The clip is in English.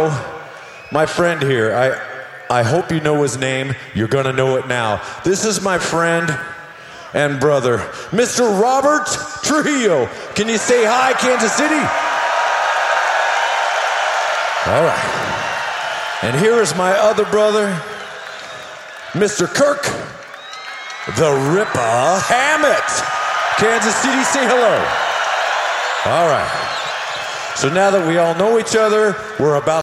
know my friend here. I hope you know his name. You're going to know it now. This is my friend and brother, Mr. Robert Trujillo. Can you say hi, Kansas City? All right. And here is my other brother, Mr. Kirk, the Ripper Hammett. Kansas City, say hello. All right. So now that we all know each other, we're about